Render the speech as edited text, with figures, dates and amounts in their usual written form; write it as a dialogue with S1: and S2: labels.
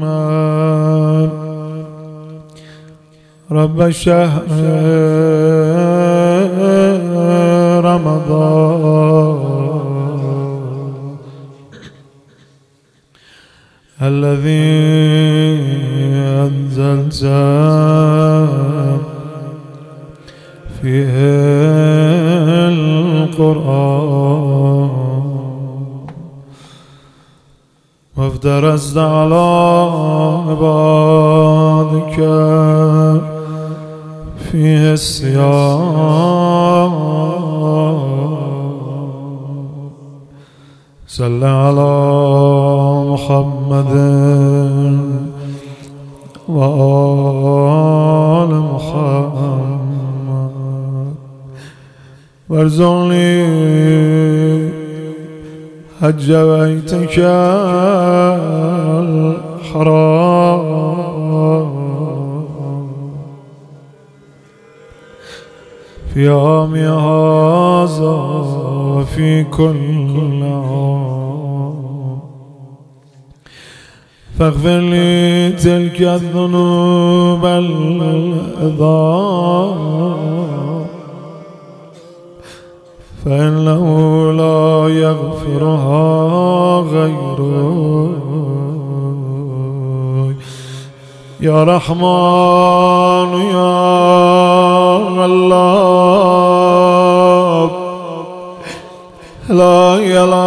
S1: رب شهر رمضان الذي أنزلت فيه القرآن وافترست على عبادك فيه الصيام صل على محمد وآل محمد وارزقني حج بيتك الحرام في يوم هذا وفي كل عام فاغفر لي تلك الذنوب العظام فإنه لا يغفرها غيرك يا رحمن يا الله لا إله